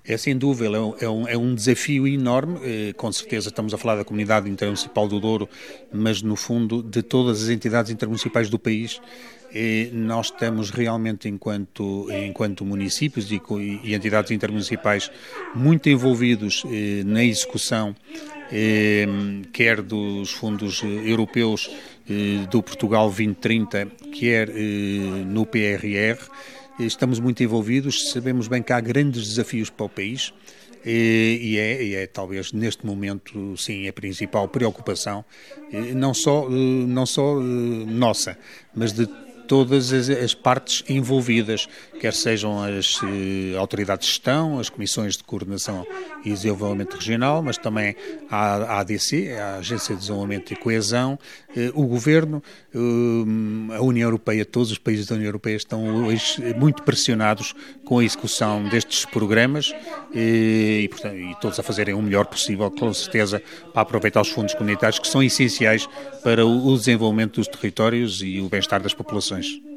É sem dúvida, é um desafio enorme, com certeza estamos a falar da Comunidade Intermunicipal do Douro, mas no fundo de todas as entidades intermunicipais do país. Nós estamos realmente, enquanto municípios e entidades intermunicipais, muito envolvidos na execução, quer dos fundos europeus do Portugal 2030, quer no PRR. Estamos muito envolvidos, sabemos bem que há grandes desafios para o país e é talvez neste momento, sim, a principal preocupação, não só nossa, mas de todas as partes envolvidas, quer sejam as autoridades de gestão, as comissões de coordenação e desenvolvimento regional, mas também a ADC, a Agência de Desenvolvimento e Coesão, o Governo, a União Europeia. Todos os países da União Europeia estão hoje muito pressionados com a execução destes programas e todos a fazerem o melhor possível, com certeza, para aproveitar os fundos comunitários que são essenciais para o desenvolvimento dos territórios e o bem-estar das populações.